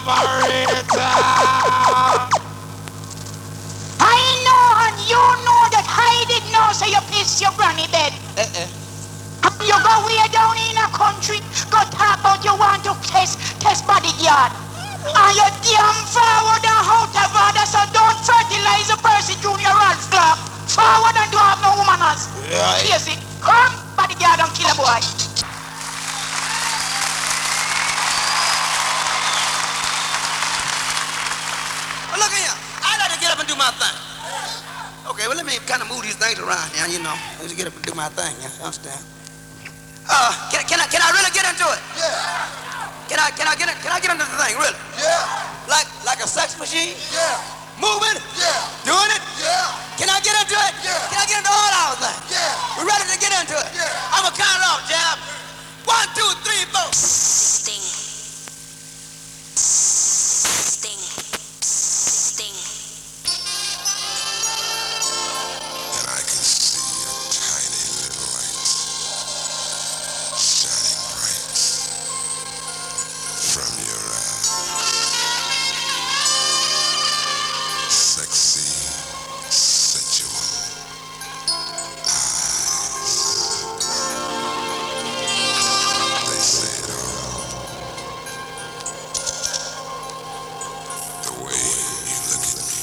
operator. I know and you know that I did know, so you piss your granny bed. You go way down in a country, go talk about you want to test bodyguard. And you damn forward and out of order, so don't fertilize a person junior Ralph Clark. Forward and do have no womaners. Right. Yes, come, bodyguard and kill a boy. Well, look here, I like to get up and do my thing. Okay, well, let me kind of move these things around here, you know. Let me get up and do my thing, you understand? Can I really get into it? Yeah. Can I get into the thing, really? Yeah. Like a sex machine? Yeah. Moving? Yeah. Doing it? Yeah. Can I get into it? Yeah. Can I get into all our things? Yeah. We're ready to get into it. Yeah. I'm gonna count it off, Jab. 1, 2, 3, 4. Sting. Sting. Sting. And I can see a tiny little light shining bright from your eyes. Sexy, sensual eyes. They say it all. The way you look at me.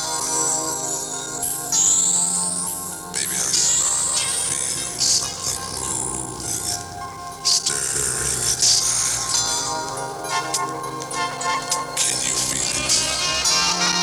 Baby, I start to feel something moving and stirring inside of me. Can you feel it?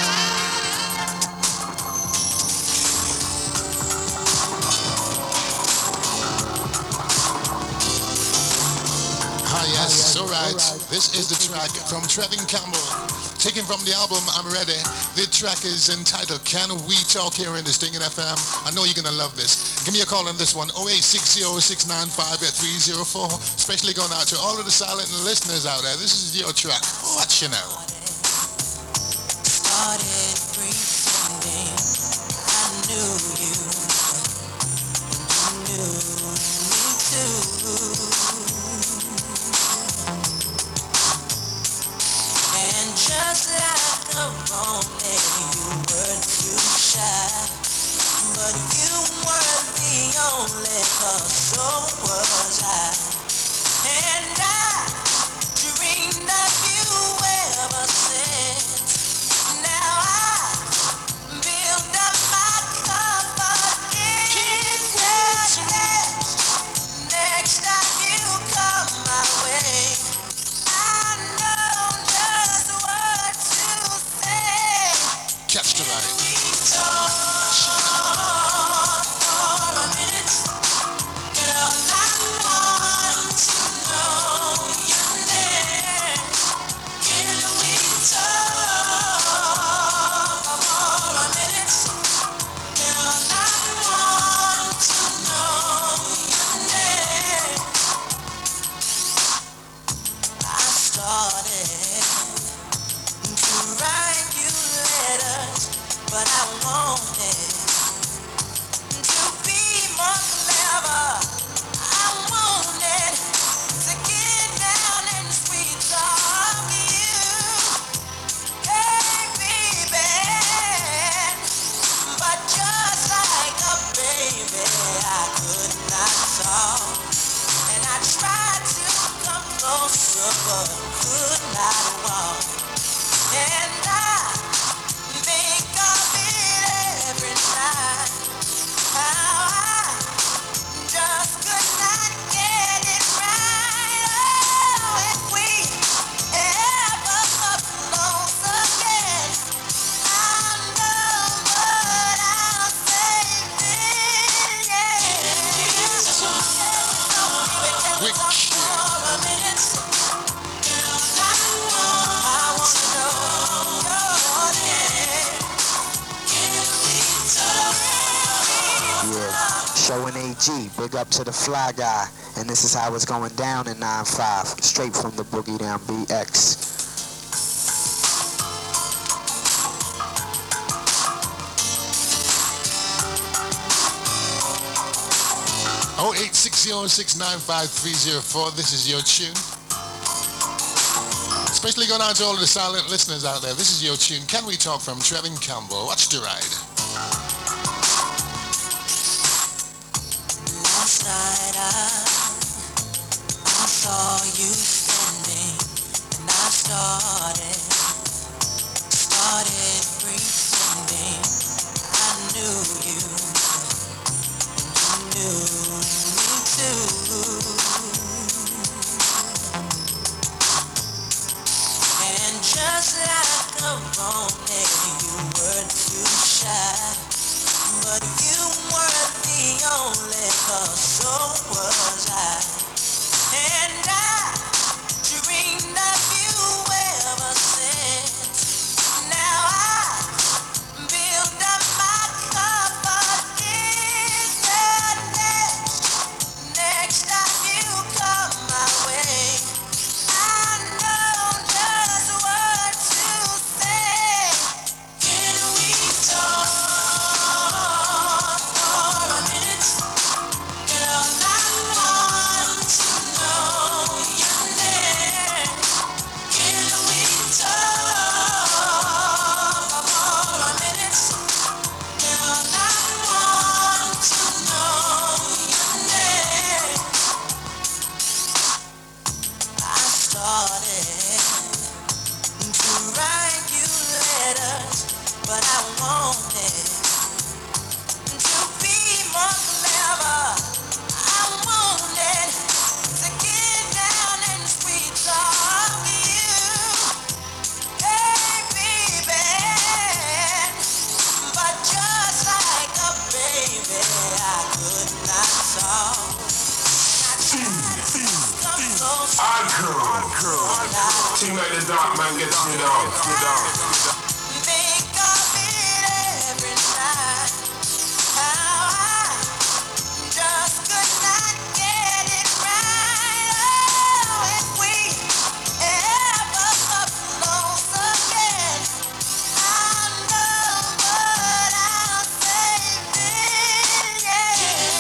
Ah, yes, alright. This is the track from Trevin Campbell, taken from the album I'm Ready. The track is entitled Can We Talk here in the Stinging FM. I know you're gonna love this. Give me a call on this one, 0860-695-304. Especially going out to all of the silent listeners out there. This is your track. What you know? Started pretending I knew you, and you knew me too. And just like a moment, you were too shy, but you weren't the only cause, so was I. And I dreamed of you ever since. Now I build up my confidence. Next time you come my way, I know just what to say. Catch the light. We talk for a minute. Girl, I want to know your name. Can we talk for a minute? Girl, I want to know your name. I started to write you letters, but I wanted to be more clever. I wanted to get down and sweet talk you. Hey, baby. But just like a baby, I could not talk. And I tried to come closer, but could not walk. And I think of it every night. How I just could not get it right. Oh, if we ever come close again, I know what I'll say then. Wicked. For a minute, girl, I want to know your name. Can we talk? Yeah, showing AG, big up to the fly guy, and this is how it's going down in 9-5, straight from the Boogie Down BX. 0860-695-304. This is your tune. It's especially going out to all the silent listeners out there. This is your tune, Can We Talk, from Trevin Campbell. Watch the ride. Last night I saw you standing, and I started pretending I knew you, and you knew me too. And just like a romance, you were too shy, but you weren't the only, 'cause so was I. And I dreamed of you ever since. Now I build up my confidence. Next time you come my way, I know just what to say. Can we talk for a minute? Girl, I want to know your name. Can we talk for a minute? Girl, I want to know your name. I started to write you letters, but I wanted to be more clever. I wanted to get down and sweet talk you, hey baby. But just like a baby, I could not talk. I tried to come close. Team like the dark man gets me down. Think of it every night. How I just could not get it right. Oh, if we ever come close again, I know what I'll say then, yeah.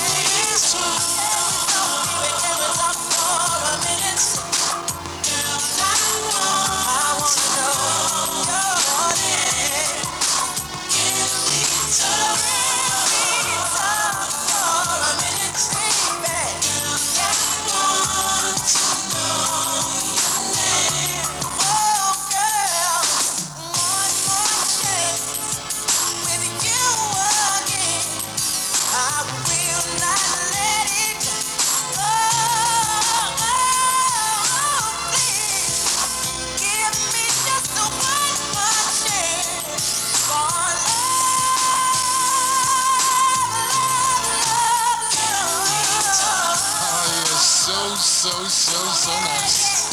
We can talk for a minute. Girl, I want to know your name. Can we talk for a minute, baby? Girl, I want to know your name. Oh, girl, one more chance with you again. I will not let it go. Please give me just one more chance for love. Oh, you're so nice.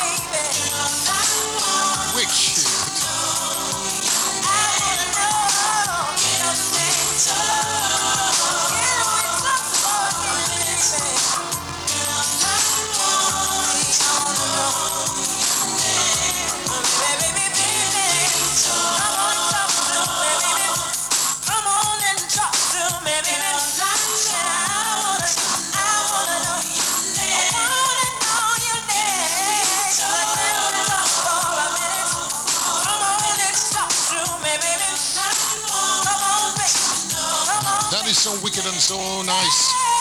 Wicked. Come on and talk to me, baby. I wanna know your name. I wanna know your name. Talk for a minute. Come on and talk to me, baby. Come on, baby. Come on. That is so wicked and so nice.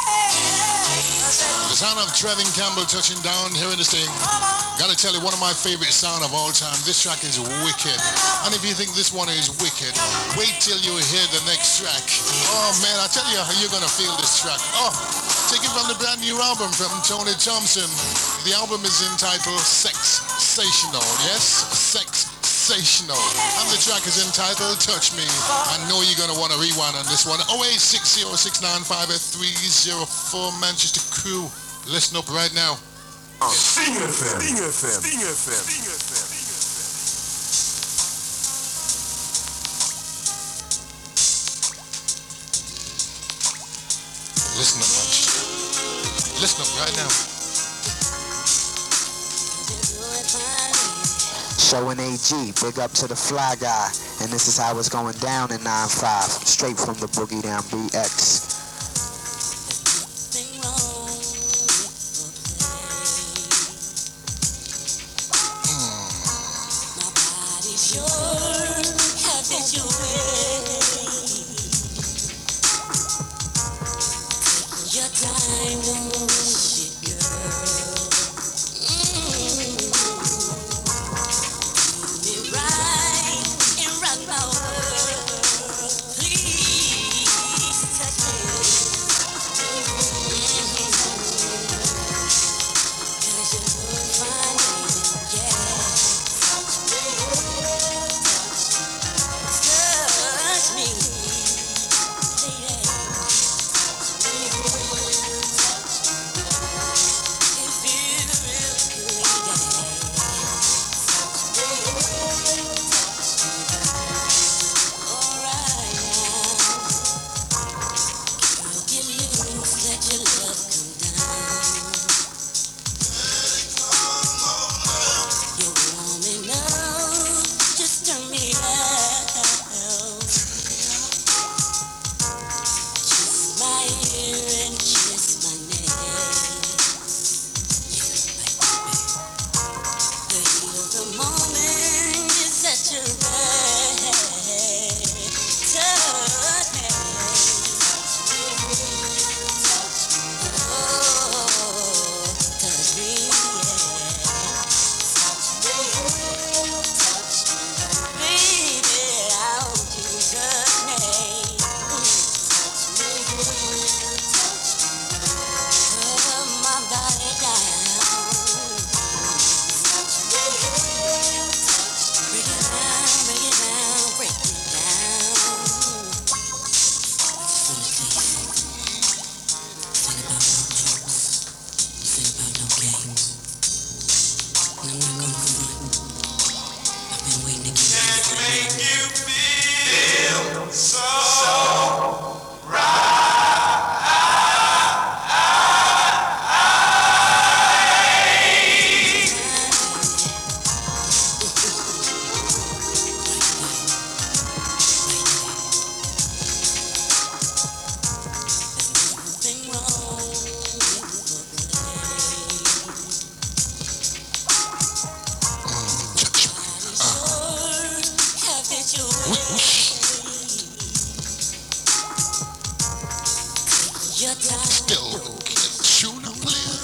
The sound of Trevin Campbell touching down here in this thing. Gotta tell you, one of my favorite sound of all time. This track is wicked. And if you think this one is wicked, wait till you hear the next track. Oh man, I tell you how you're gonna feel this track. Oh, taken from the brand new album from Tony Thompson. The album is entitled Sexsational. Yes, Sexsational. And the track is entitled Touch Me. I know you're gonna want to rewind on this one. 08606958304 Manchester crew. Listen up right now. Sting FM. Listen up, Manchester. Listen up right now. Showing AG, big up to the fly guy. And this is how it's going down in 9-5, straight from the Boogie Down BX. Still tune up player.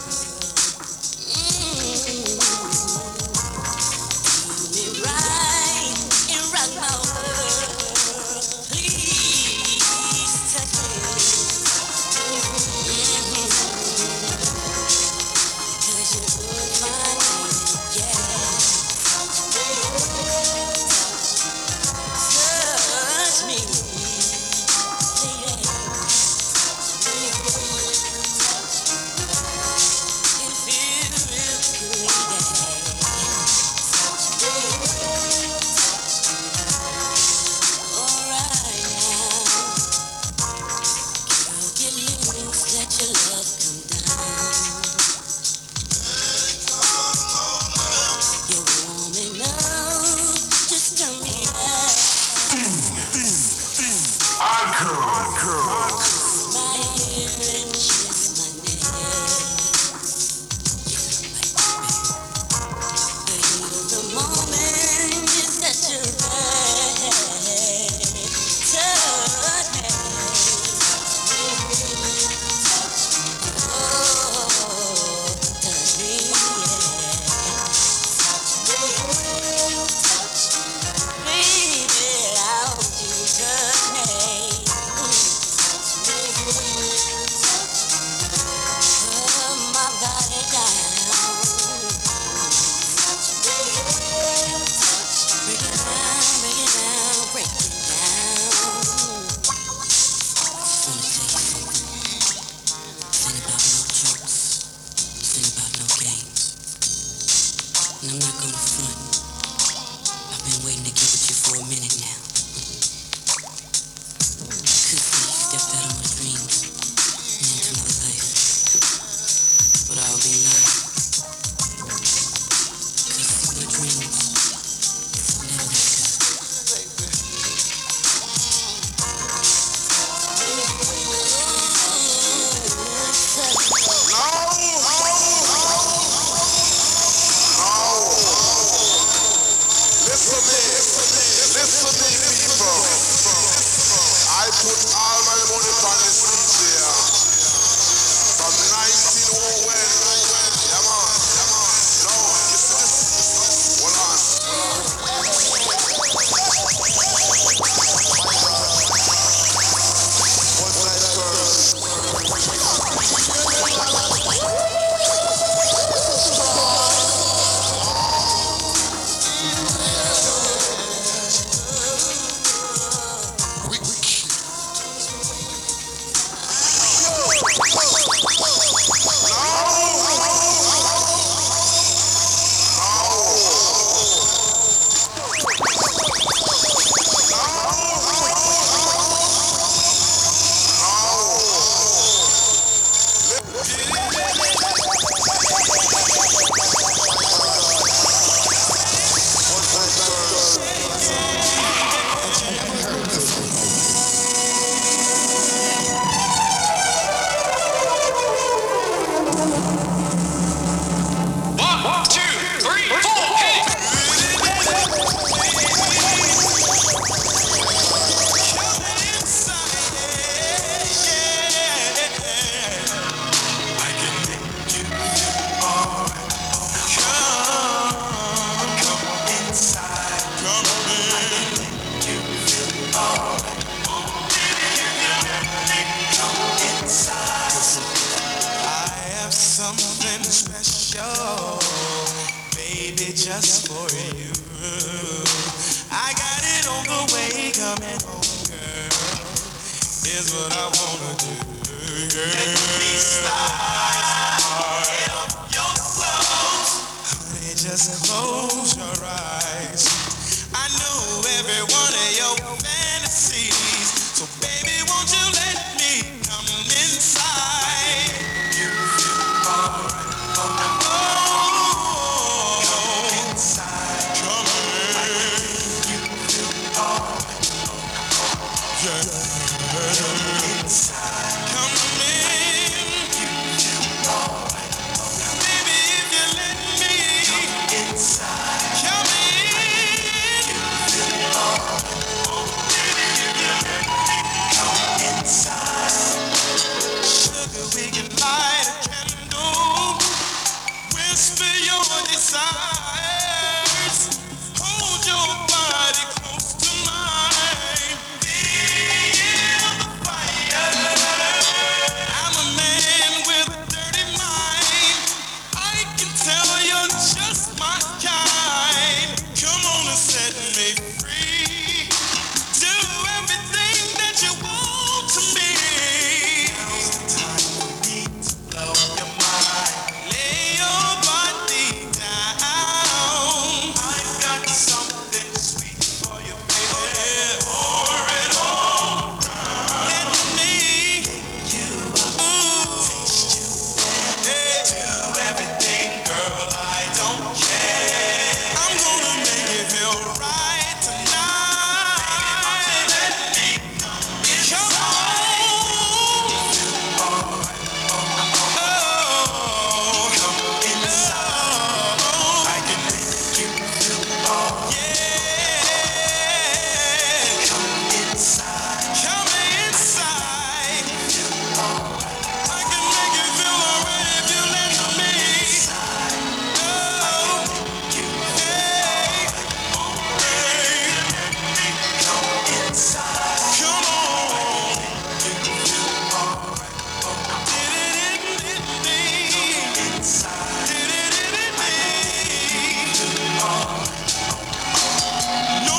what I wanna do. Yeah. Honey, just close your eyes. I know every one of your fantasies. So baby, won't you let me come inside? You feel alright. Come inside. Come in. You feel alright. Yeah. Inside. Come in. You feel alright. Baby, if you let me come inside. Come in. You feel alright. Baby, if you let me come inside. Sugar, we can light a candle. Whisper your desires. Hold your body close to mine. Feel the fire. I'm a man with a dirty mind. I can tell you're just my kind. Come on and set me free. Do everything that you want to me. Now's the time for me to blow your mind. Lay your body down. I've got something sweet for you, baby. Pour it on. Let me taste you. Hey, do everything, girl. I don't care. I'm gonna make you feel right tonight. Let me come inside. I can make you feel alright. Yeah. Come inside. Come inside. I can make you feel alright if you let me. Come on. No,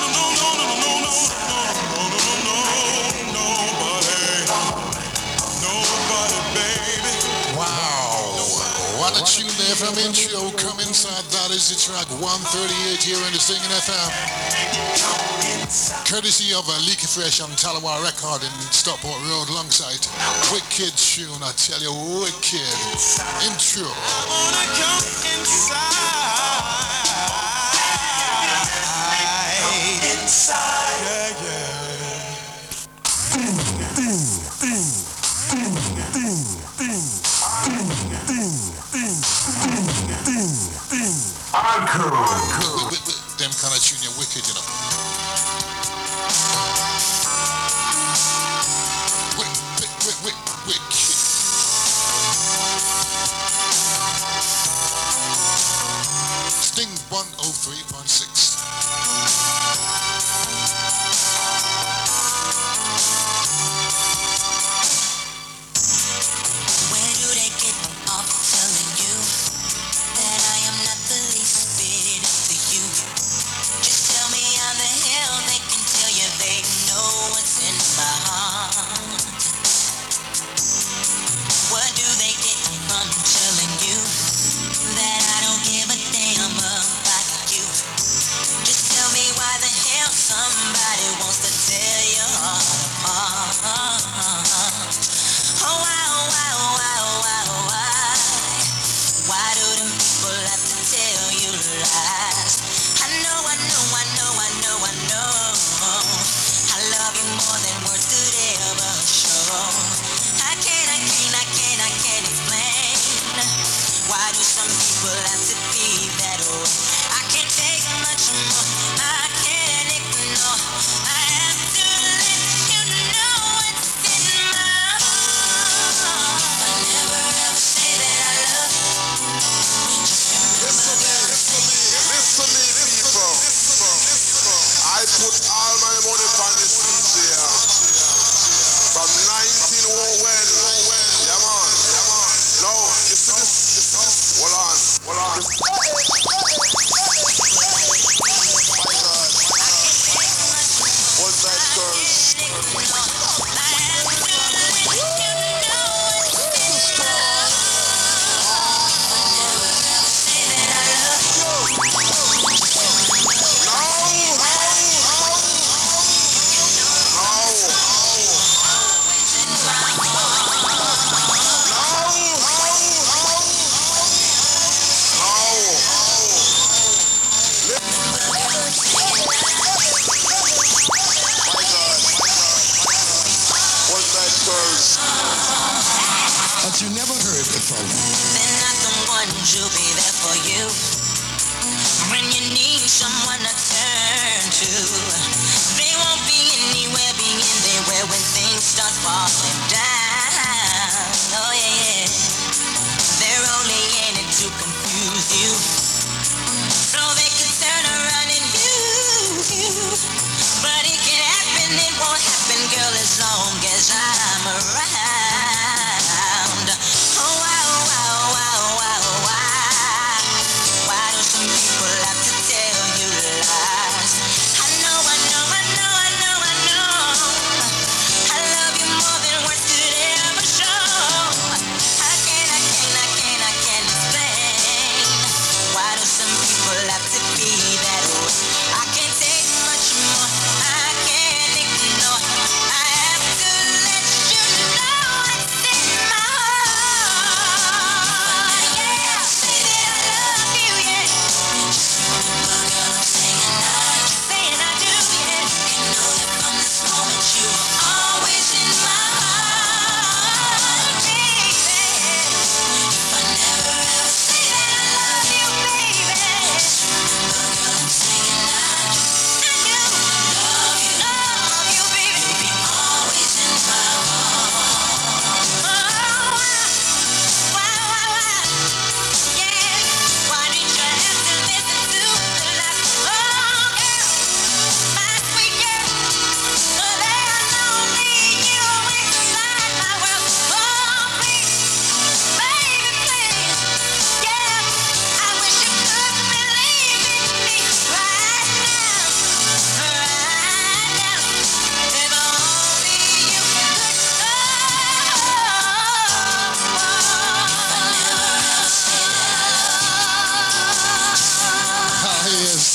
nobody, baby. Wow. What a tune there from intro. Come inside. That is the track 138 here in the Stinging FM. Courtesy of Leaky Fresh on Talawa Record in Stockport Road alongside. Wicked tune, I tell you, wicked. Intro. I wanna come inside. Yeah, yeah. Them kind of tune, you're wicked, you know. Wicked. Sting 103.6. Where do they get off telling you that I am not the least bit into you? Just tell me I'm the hell they can tell you they know what's in my heart.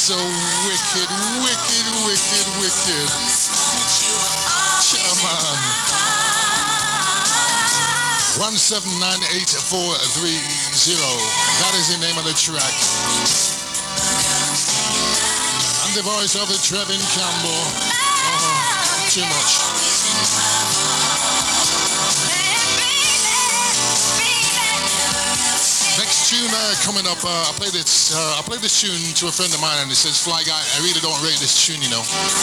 so wicked, wicked, wicked, wicked. Chairman. 1798430. That is the name of the track. And the voice of the Trevin Campbell. Too much. Next tune coming up. I played this tune to a friend of mine, and he says, "Fly Guy, I really don't rate this tune, you know."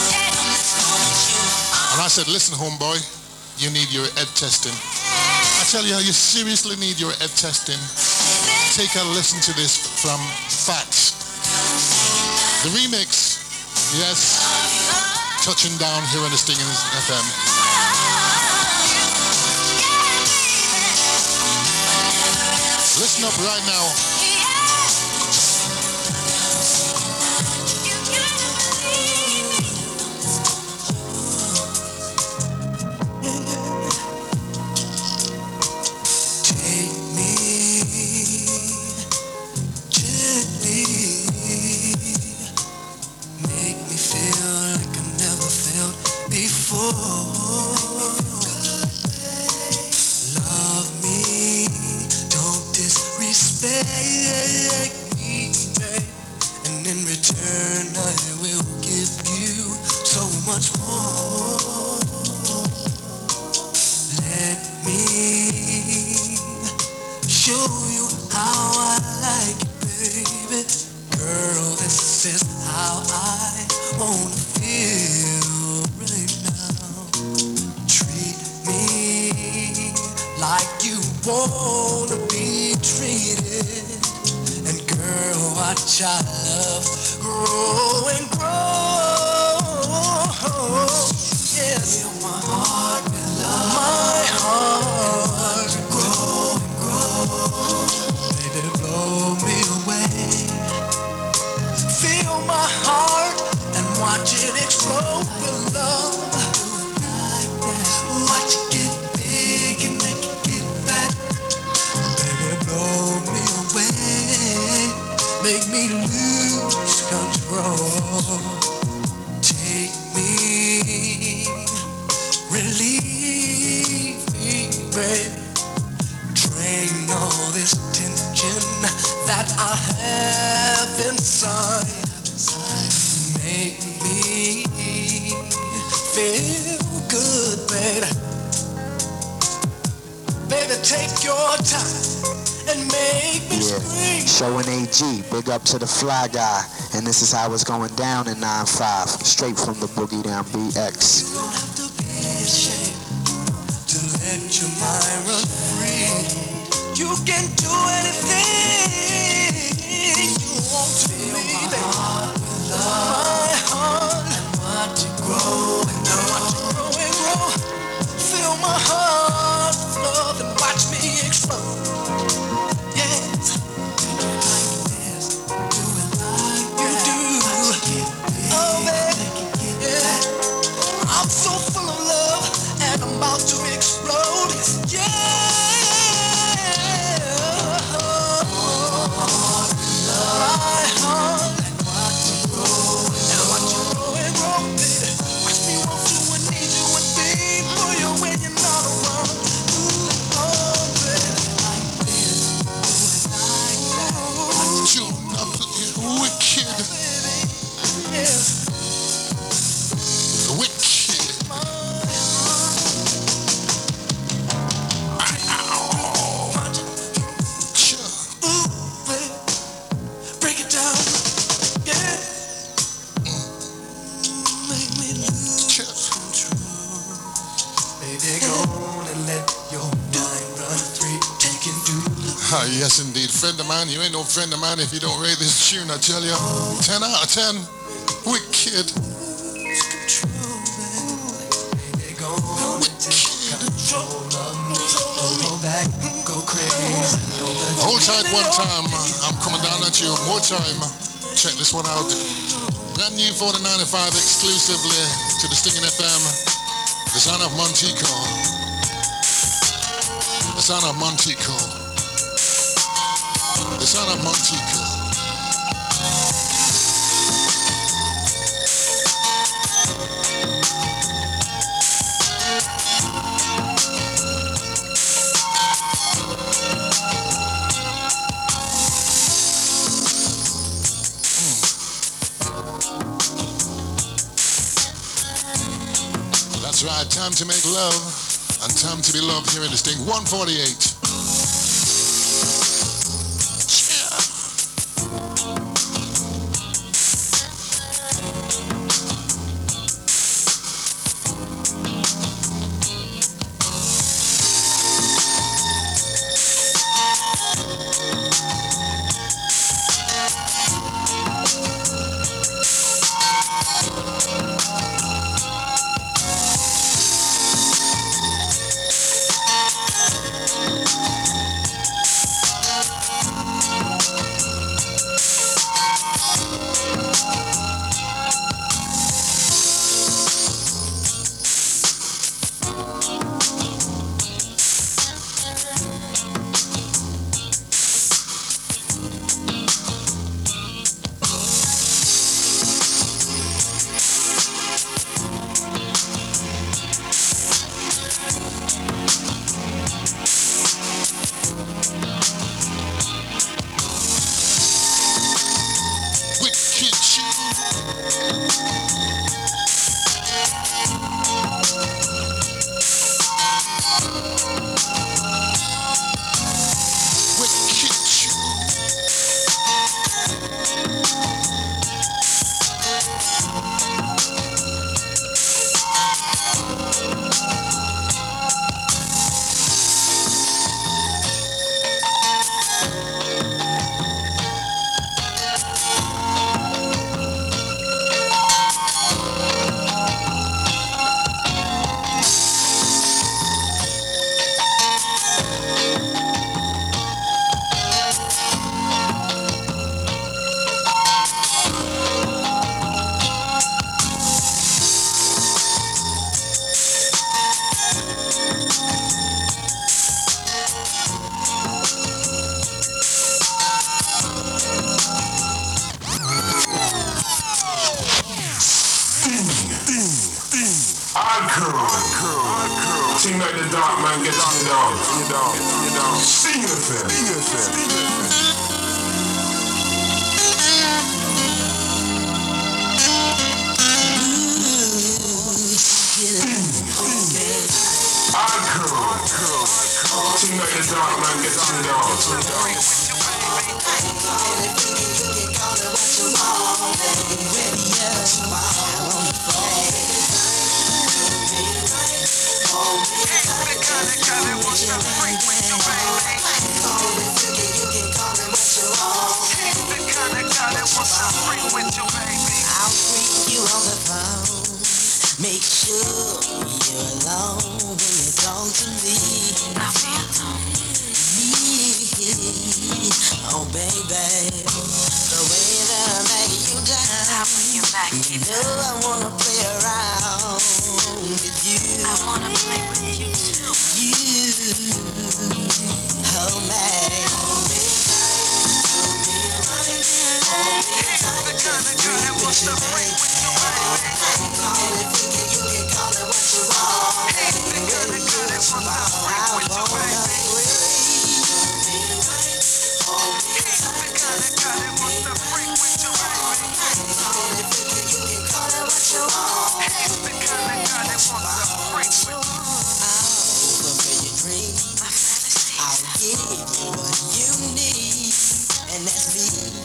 And I said, "Listen, homeboy, you need your head testing. I tell you, you seriously need your head testing. Take a listen to this from Facts. The remix, yes, touching down here on the Stinging FM. Listen up right now. Showing AG, big up to the Fly Guy, and this is how it's going down in 9-5, straight from the Boogie Down BX. You don't have to be ashamed to let your mind run free. You can do anything you want to be, baby. My heart and watch it grow and grow and grow. Fill my heart with love and watch me explode. Yes. I'm so full of love and I'm about to explode. Yeah. My heart and watch it grow and grow, baby. Watch me want you and need you and be for you when you're not around. Ooh, oh, baby, like this, like that. Wicked. Yeah. Yes, indeed. Friend of mine, you ain't no friend of mine if you don't rate this tune, I tell you. 10 out of 10. Wicked. Hold tight one time. I'm coming down at you more time. Check this one out. Brand new 4095 exclusively to the Stinging FM. The son of Montico. The son of Montico. The son of Montico. That's right, time to make love and time to be loved here in this thing. 148. Seem like the dark man gets you down. Sing it, Seem like the dark man gets you down. I'll bring you on the phone. Make sure you're alone when you talk to me. I'll be alone. Oh baby, the way that I make you down. You know I wanna play around with you. I wanna play with you too. Oh man. The kind of girl that wants to break with you, baby. You can call it what you want. The kind of girl that wants to break with you, baby. The kind of girl that wants to break with you, baby. You can call it what you want. The kind of girl that wants to break with you. I'll fulfill your dream. I'll give you what you need, and that's me.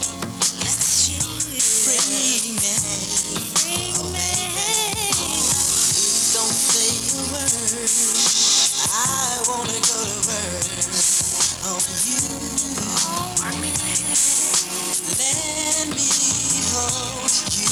Free man. Oh baby, don't say a word. I wanna go to work on you. Let me hold you.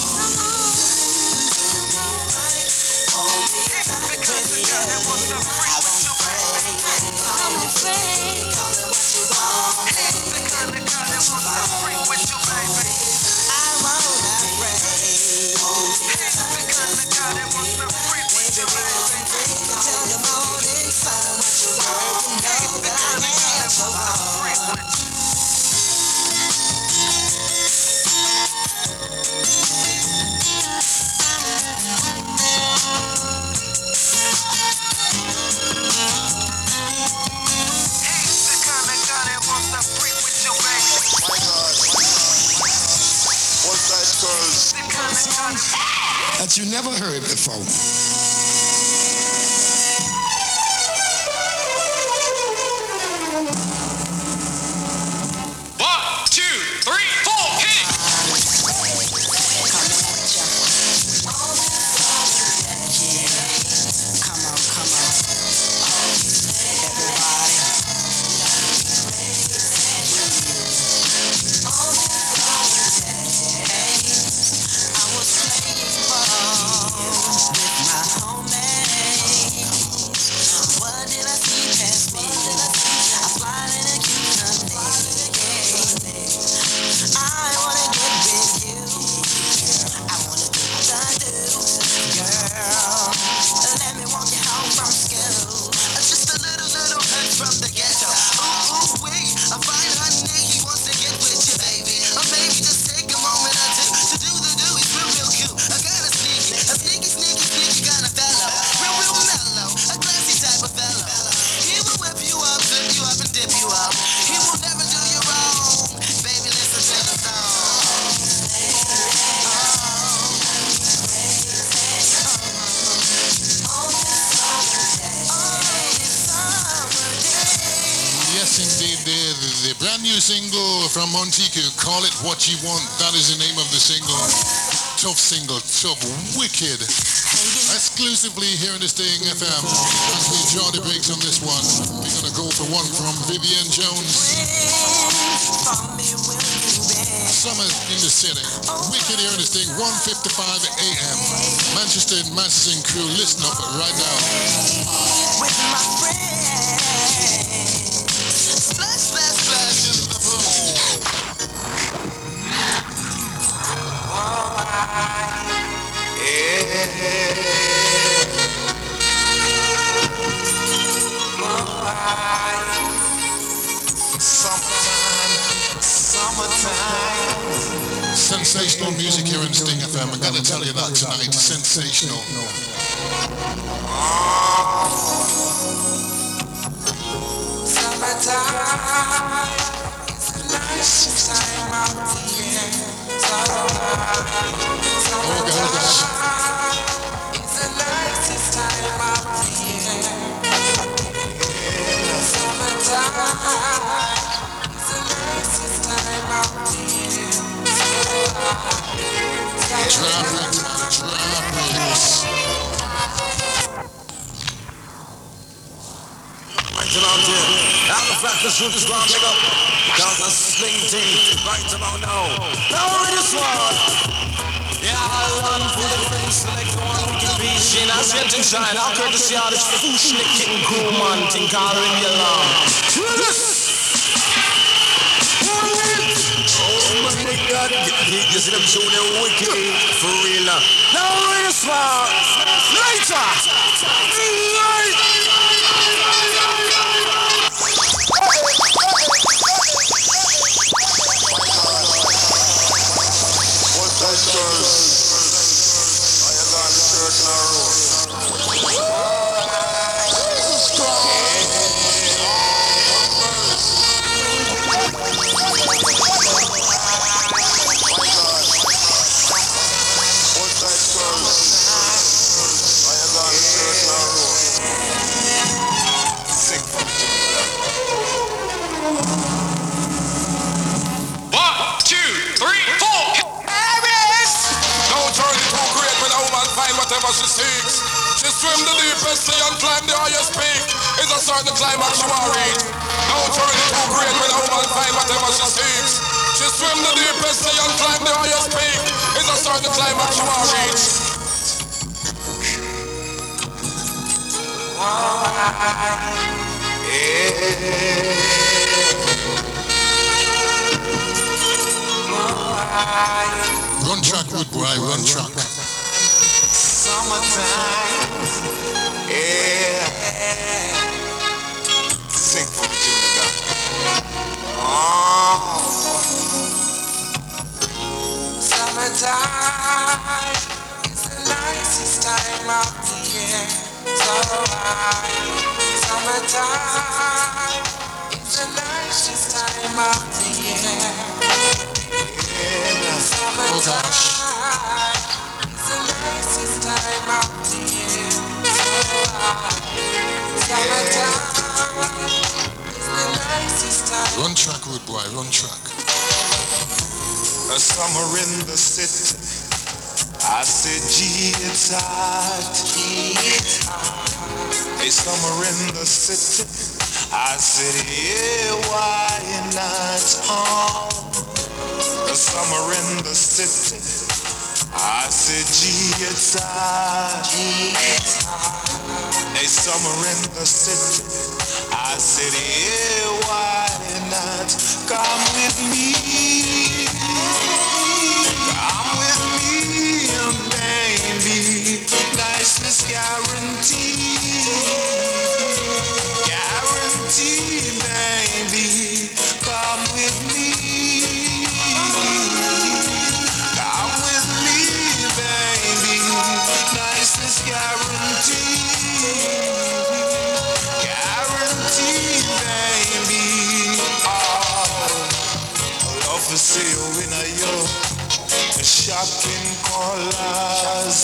I'm afraid. Call it what you want. The kind of girl that wants to freak with you, baby. I wanna pray. The kind of girl that wants to freak with you, baby. Till the morning sun, what you want to know that I am so hard. That you never heard before. new single from Montiku, Call It What You Want. That is the name of the single. Tough single, tough, wicked. Exclusively here in the Sting FM. As we draw the breaks on this one, we're going to go for one from Vivian Jones. Summer in the City. Wicked here in the Sting, 1:55 a.m. Manchester and Madison crew, listen up right now. With my friends. Splash, splash, splash in the pool. Summertime. Sensational music here in Sting FM. I gotta tell you that tonight. Sensational. Summertime. It's the nicest time of the year. Summertime. It's the nicest time of the year. Summertime. It's the nicest time of the year. Out the fact the shoot is gonna pick up. Cause a sling team right about now. Now this one. Yeah, I'll run for the face, select one we can be. She not sweating shine. I'll courtesy of this fushnik kitten crew man. Think I'll ring the alarm. Oh my God, you see them shooting wicked for real now. Now this one. Later. Whatever she seeks, she swim the deepest sea and climb the highest peak. Is a certain climax she will reach. No journey too great when a woman find whatever she seeks. She swim the deepest sea and climb the highest peak. Is a certain climax she will reach. Run track, good boy, run track. Summertime, yeah. Sing for me, Junior. Summertime, it's the nicest time of the year. Summertime, it's the nicest time of the year. Summertime. The nicest time of the year. Summertime is the nicest time. Run track, good boy, run track. A summer in the city. I said, gee, it's hot. A summer in the city. I said, yeah, why not? A summer in the city. I said, gee, it's hot. A summer in the city. I said, yeah, why not? Come with me. Come with me, baby. Niceness guaranteed. Guaranteed, baby. Come with me. Niceness guaranteed, guaranteed, baby. Oh, love to see you in a your shopping colors.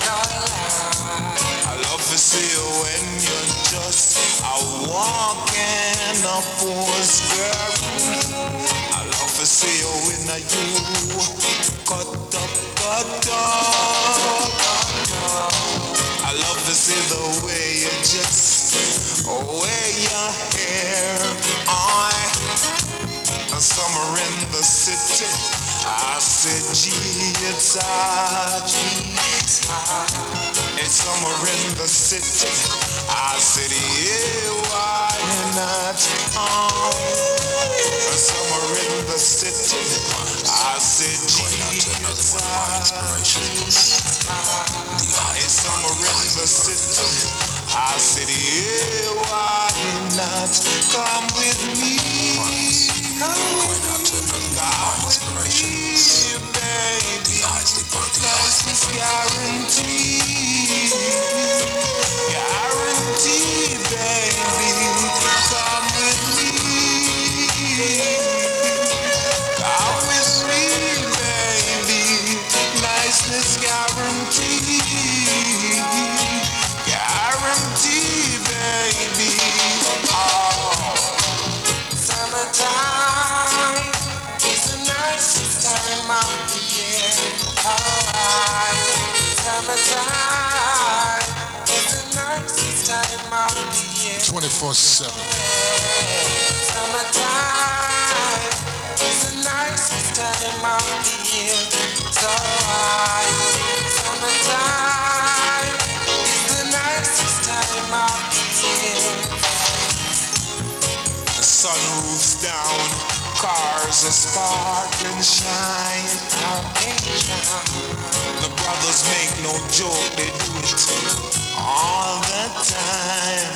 I love to see you when you're just a walking up girl. are you. Cut up, cut up. I love to see the way you just wear your hair. Summer in the city. I said, gee, it's hot. It's summer in the city. I said, yeah, why not? Summer in the city. I said, gee, it's hot. It's summer in the city. I said, yeah, why not? Come with me. Come with me, baby. Niceness guarantee. Guarantee, baby. Come with me. Come with me, baby. Niceness guarantee. Guarantee, baby. Oh, summertime is the nicest time of the year. Alright, summertime is the nicest time of the year. 24/7. Summertime is the nicest time of the year. It's alright, summertime is the nicest time of the year. The sunroof's down, cars are spark and shine. The brothers make no joke, they do it all the time.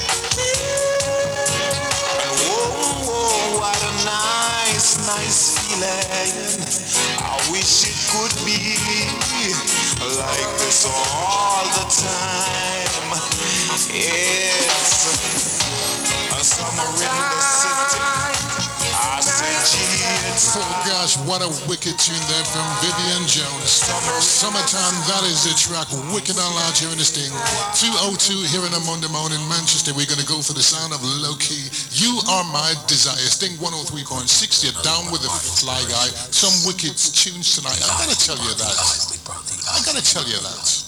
And whoa, whoa, what a nice feeling. I wish it could be like this all the time. Yes, a summer in the city. I said, gee, it's Oh gosh, what a wicked tune there from Vivian Jones. Summertime, that is the track. Wicked and large here in the Sting. 202 here in a Monday morning in Manchester. We're going to go for the sound of Low-Key. You Are My Desire. Sting 103.6. You're down with the Fly Guy. Some wicked tunes tonight. I gotta tell you that. I gotta tell you that.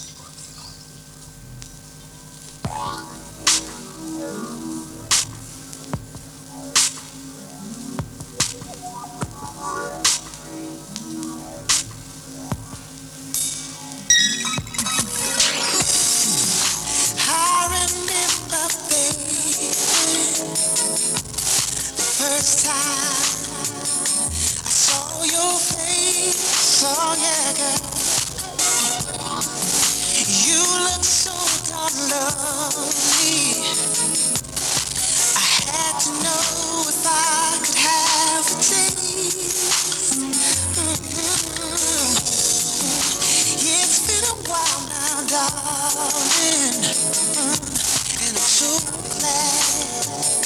First time I saw your face, oh yeah, girl. You look so darn lovely. I had to know if I could have a taste. It's been a while now, darling, and I'm so glad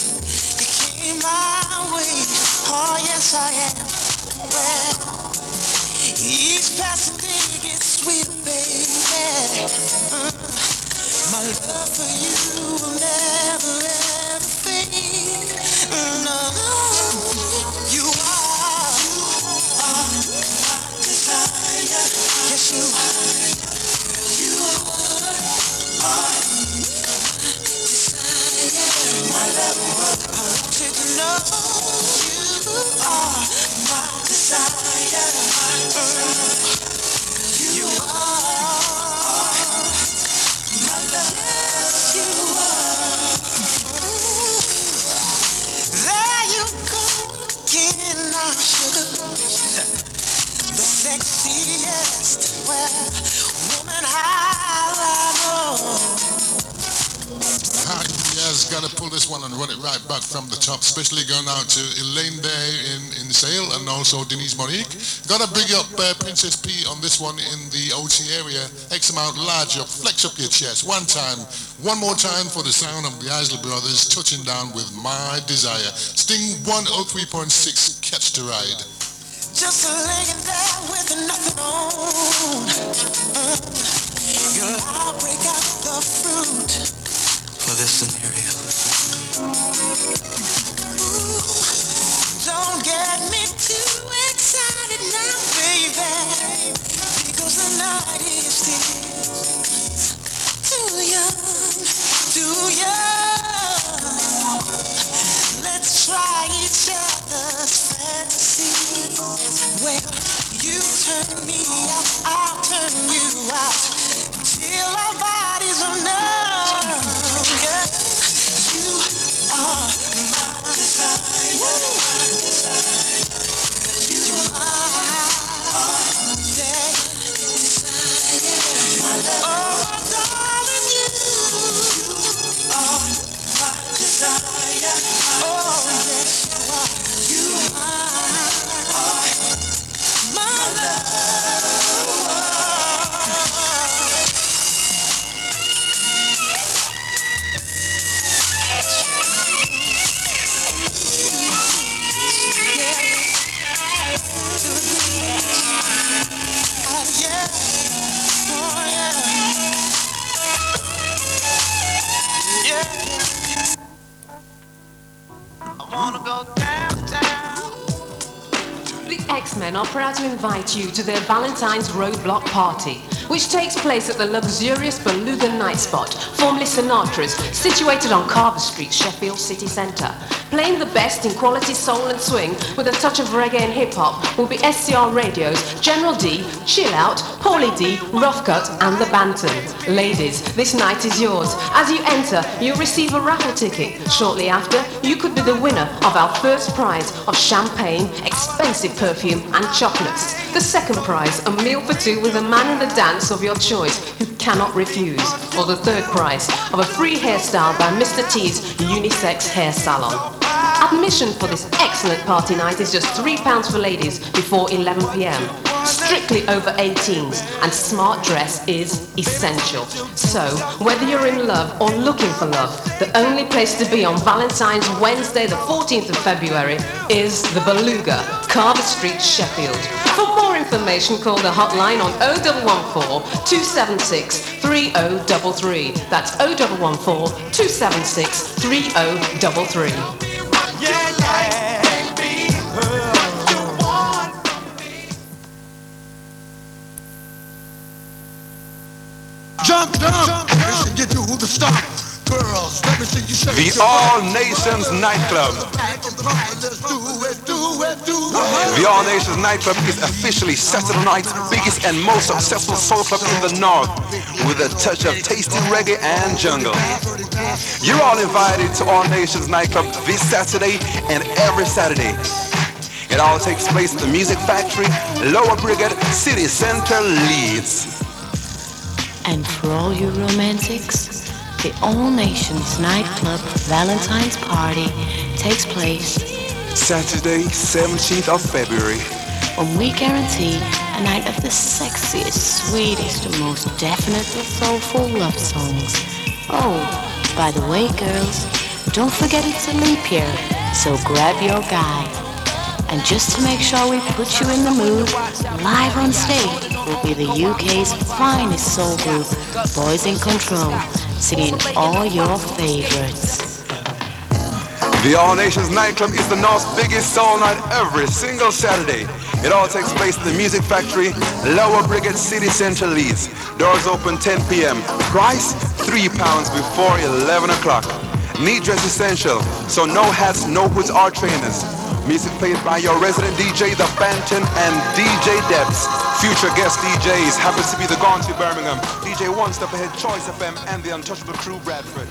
my way. Oh yes I am. Well, each passing day gets sweeter, baby. My love for you will never ever fade. No, you are my desire. Yes you are. You are desire. My love. To know you are my desire. You are my love. You are. There you go again, now, sugar. The sexiest, well, woman I know. Yes, gotta pull this one and run it right back from the top, especially going out to Elaine there in Sale and also Denise Monique. Gotta bring up Princess P on this one in the OT area. X amount large up, flex up your chest. One more time for the sound of the Isley Brothers touching down with My Desire. Sting 103.6, catch the ride. Just laying there with nothing on. I'll break out the fruit for this scenario. Ooh, don't get me too excited night is still too young, too young. Let's try each other's fantasy. Well, you turn me out, I'll turn you out, till our bodies are numb. Yeah. You are my desire. You are my desire. Oh, darling, you are my desire. Oh, yes, you are my love. The X-Men are proud to invite you to their Valentine's Roadblock Party, which takes place at the luxurious Beluga Night Spot, formerly Sinatra's, situated on Carver Street, Sheffield City Centre. Playing the best in quality soul and swing with a touch of reggae and hip-hop will be SCR Radio's General D, Chill Out, Paulie D, Rough Cut and the Bantam. Ladies, this night is yours. As you enter, you'll receive a raffle ticket. Shortly after, you could be the winner of our first prize of champagne, expensive perfume and chocolates. The second prize, a meal for two with a man in the dance of your choice who cannot refuse. Or the third prize of a free hairstyle by Mr. T's Unisex Hair Salon. Admission for this excellent party night is just £3 for ladies before 11 p.m. Strictly over 18s and smart dress is essential. So, whether you're in love or looking for love, the only place to be on Valentine's Wednesday the 14th of February is the Beluga, Carver Street, Sheffield. For more information, call the hotline on 0114 276 3033. That's 0114 276 3033. Jump, listen, you do the stop. Girls, let me see you shake The All Nations Nightclub. The All Nations Nightclub is officially Saturday night's biggest and most successful soul club in the north, with a touch of tasty reggae and jungle. You're all invited to All Nations Nightclub this Saturday and every Saturday. It all takes place at the Music Factory, Lower Brigade, City Center, Leeds. And for all you romantics, the All Nations Nightclub Valentine's Party takes place Saturday, 17th of February. When we guarantee a night of the sexiest, sweetest, and most definitely soulful love songs. Oh, by the way, girls, don't forget it's a leap year, so grab your guy. And just to make sure we put you in the mood, live on stage will be the UK's finest soul group, Boys in Control, singing all your favorites. The All Nations Nightclub is the North's biggest soul night every single Saturday. It all takes place at the Music Factory, Lower Brigade, City Centre, Leeds. Doors open 10 p.m. Price, £3 before 11 o'clock. Need dress essential, so no hats, no hoods or trainers. Music played by your resident DJ, The Banton, and DJ Debs. Future guest DJs happens to be the Gaunty Birmingham, DJ One Step Ahead, Choice FM, and the Untouchable Crew, Bradford.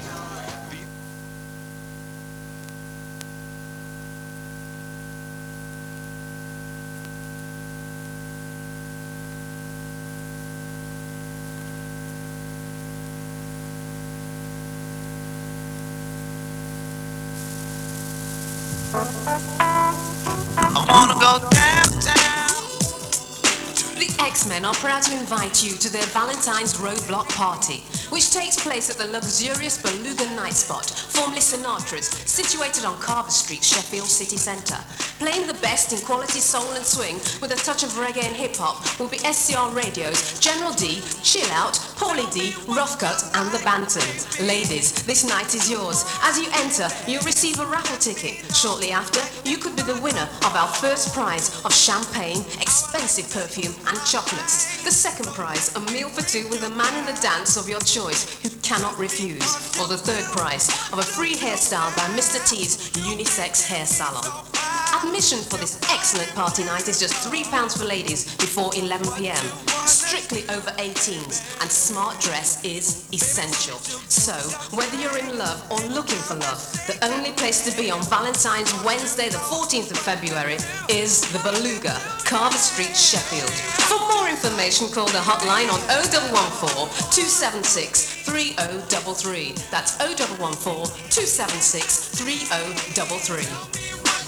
I wanna go downtown. The X-Men are proud to invite you to their Valentine's Roadblock Party, which takes place at the luxurious Beluga Night Spot, formerly Sinatra's, situated on Carver Street, Sheffield City Centre. Playing the best in quality soul and swing with a touch of reggae and hip-hop will be SCR Radio's General D, Chill Out, Paulie D, Rough Cut and the Bantam. Ladies, this night is yours. As you enter, you'll receive a raffle ticket. Shortly after, you could be the winner of our first prize of champagne, expensive perfume and chocolates. The second prize, a meal for two with a man in the dance of your choice who cannot refuse. Or the third prize of a free hairstyle by Mr. T's Unisex Hair Salon. Admission for this excellent party night is just £3 for ladies before 11 p.m. Strictly over 18s and smart dress is essential. So, whether you're in love or looking for love, the only place to be on Valentine's Wednesday the 14th of February is the Beluga, Carver Street, Sheffield. For more information, call the hotline on 0114 276 3033. That's 0114 276 3033.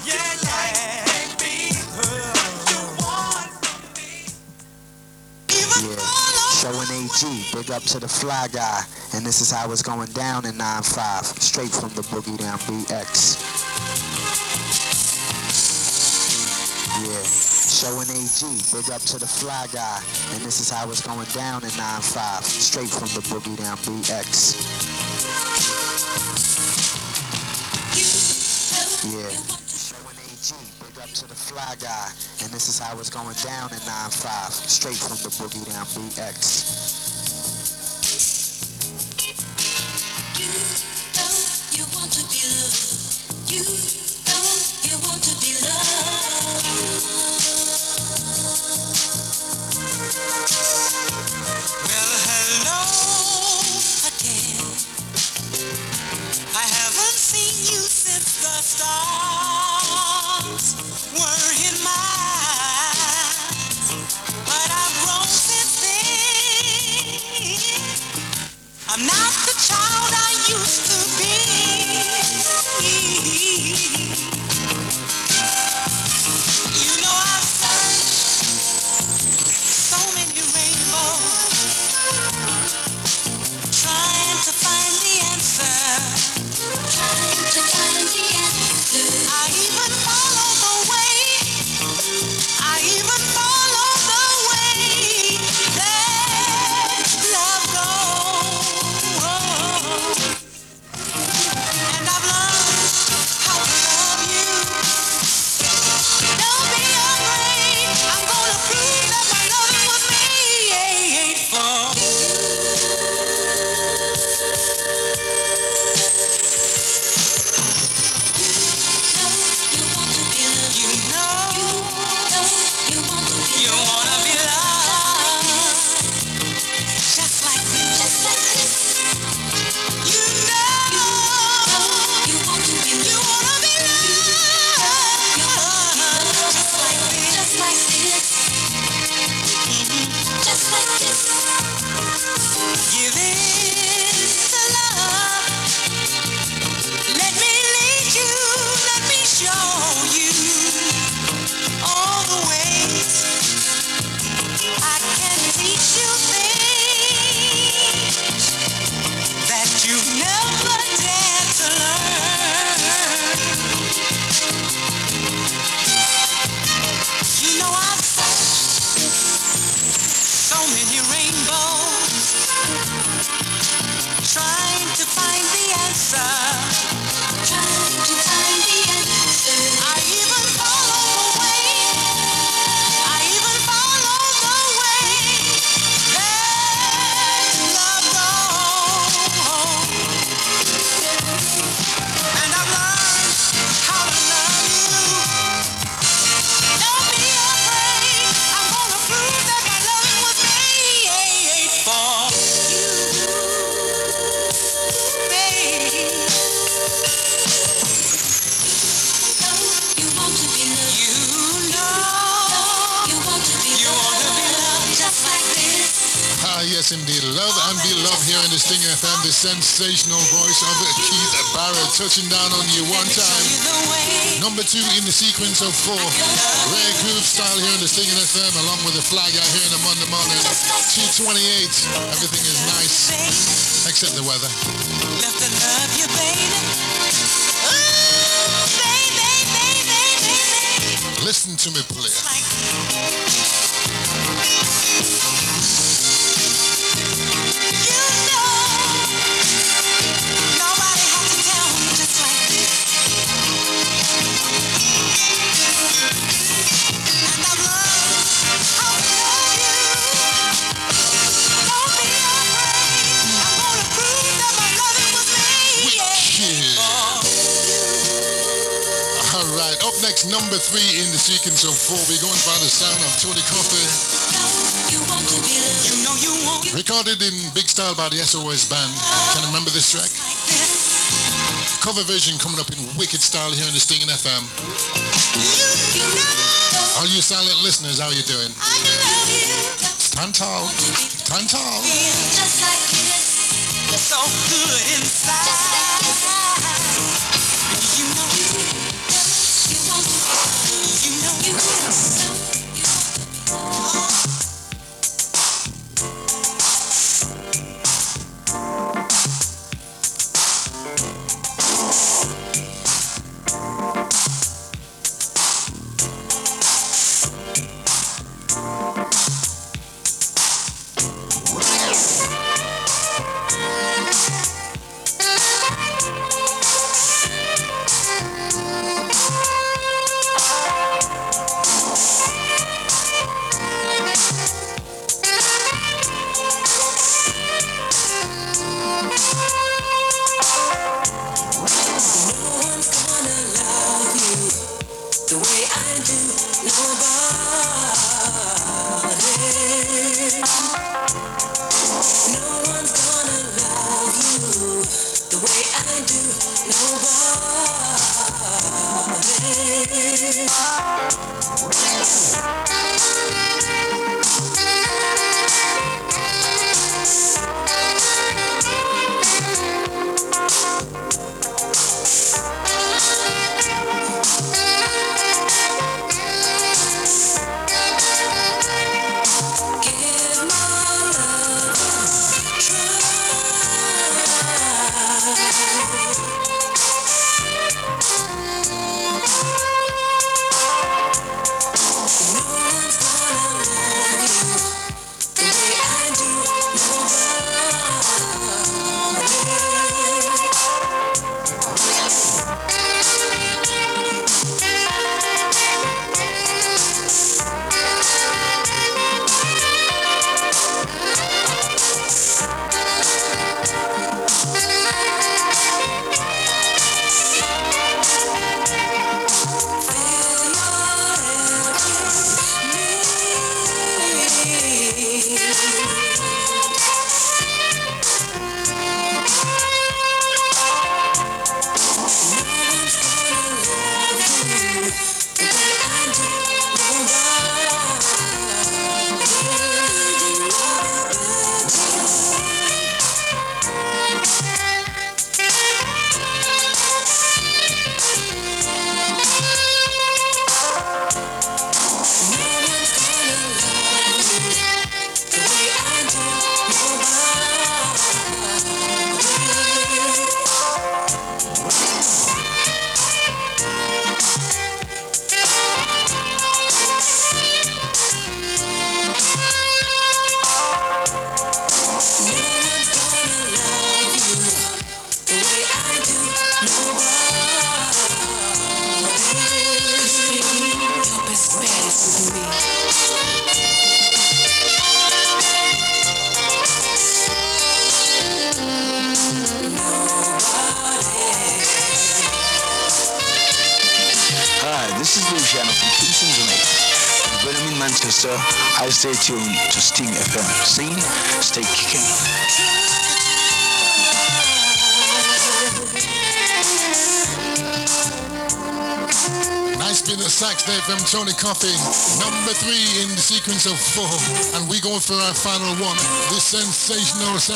Showing AG, big up to the fly guy, and this is how it's going down in 9-5, straight from the Boogie Down BX. Yeah, showing AG, big up to the fly guy, and this is how it's going down in 9-5, straight from the Boogie Down BX. Yeah, showing AG, big up to the fly guy, and this is how it's going down in 9-5, straight from the Boogie Down BX. You want to be loved. You want to be loved. Well, hello again. I haven't seen you since the stars were in my eyes, but I've grown since then. I'm not the child I used to be. You know I've searched so many rainbows, trying to find the answer. I even follow the way. I even follow the way that love goes. And I've learned how to love you. Don't be afraid. I'm gonna prove that my love was made for you. You wanna be loved, just like this. You know, you wanna be loved, just like this. Just like this. Give in to love. Let me lead you. Let me show you all the ways. I can teach you things that you never dared to learn. You know I've searched so many rainbows, trying to find the answer. I even follow the way. I even follow the way that love goes. And I've learned how to love you. Don't be afraid. I'm gonna prove that my love was made for you, baby. You want to be loved. You know. You want to be loved just like this. Ah, yes, indeed. Love and be loved here in the Sting FM, the sensational voice of Keith Barrett, touching down on you one time. Number 2 in the sequence of 4. Rare groove style here in the Sting FM, along with the flag out here in the Monday morning. 2:28. Everything is nice, except the weather. Love to love you, baby. Ooh, baby, baby, baby. Listen to me play. Next, number 3 in the sequence of 4. We're going by the sound of Tony Coffey. Recorded in big style by the SOS Band. Can you remember this track? Cover version coming up in wicked style here in the Stinging FM. All you silent listeners, how you doing? Stand tall. Stand tall. So good inside. You know Manchester, I stay tuned to Sting FM. Sing, stay kicking. Nice bit of sax there from Tony Coffey. Number 3 in the sequence of 4. And we go for our final one. This sensational sound.